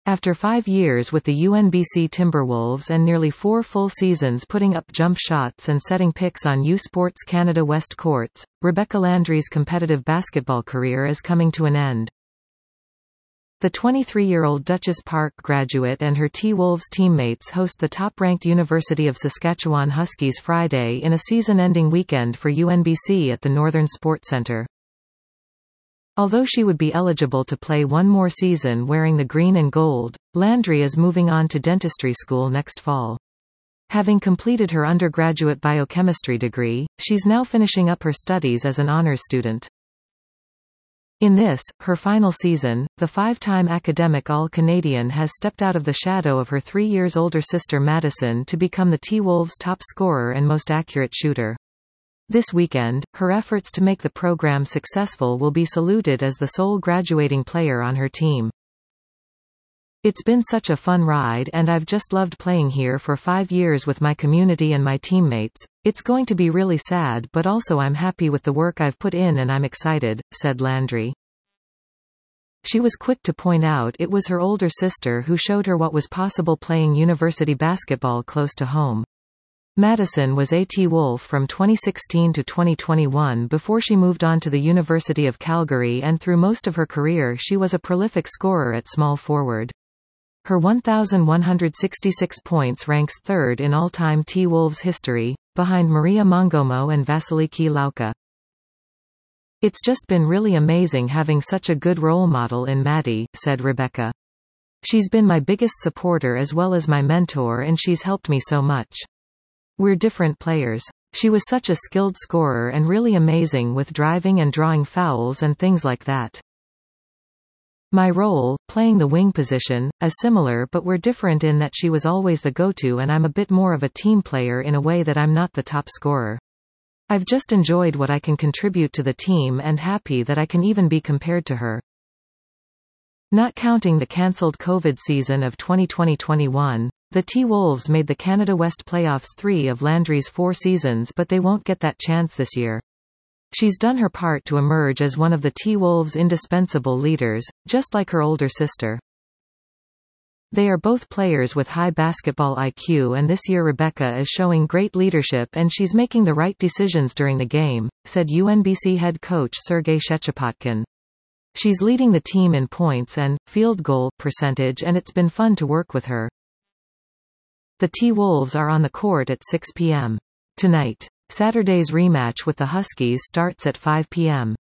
After 5 years with the UNBC Timberwolves and nearly 4 full seasons putting up jump shots and setting picks on U Sports Canada West courts, Rebecca Landry's competitive basketball career is coming to an end. The 23-year-old Dutchess Park graduate and her T-Wolves teammates host the top-ranked University of Saskatchewan Huskies Friday in a season-ending weekend for UNBC at the Northern Sports Centre. Although she would be eligible to play one more season wearing the green and gold, Landry is moving on to dentistry school next fall. Having completed her undergraduate biochemistry degree, she's now finishing up her studies as an honors student. In this, her final season, the 5-time academic All-Canadian has stepped out of the shadow of her 3 years older sister Madison to become the T-Wolves' top scorer and most accurate shooter. This weekend, her efforts to make the program successful will be saluted as the sole graduating player on her team. "It's been such a fun ride and I've just loved playing here for 5 years with my community and my teammates. It's going to be really sad but also I'm happy with the work I've put in and I'm excited," said Landry. She was quick to point out it was her older sister who showed her what was possible playing university basketball close to home. Madison was a T-Wolf from 2016 to 2021 before she moved on to the University of Calgary, and through most of her career she was a prolific scorer at small forward. Her 1,166 points ranks third in all-time T-Wolves history, behind Maria Mongomo and Vasiliki Lauka. "It's just been really amazing having such a good role model in Maddie," said Rebecca. "She's been my biggest supporter as well as my mentor and she's helped me so much. We're different players. She was such a skilled scorer and really amazing with driving and drawing fouls and things like that. My role, playing the wing position, is similar but we're different in that she was always the go-to and I'm a bit more of a team player in a way that I'm not the top scorer. I've just enjoyed what I can contribute to the team and happy that I can even be compared to her." Not counting the cancelled COVID season of 2020-21, the T-Wolves made the Canada West playoffs 3 of Landry's 4 seasons, but they won't get that chance this year. She's done her part to emerge as one of the T-Wolves' indispensable leaders, just like her older sister. They are both players with high basketball IQ and this year Rebecca is showing great leadership and she's making the right decisions during the game, said UNBC head coach Sergei Shechapotkin. "She's leading the team in points and field goal percentage and it's been fun to work with her." The T-Wolves are on the court at 6 p.m. tonight. Saturday's rematch with the Huskies starts at 5 p.m.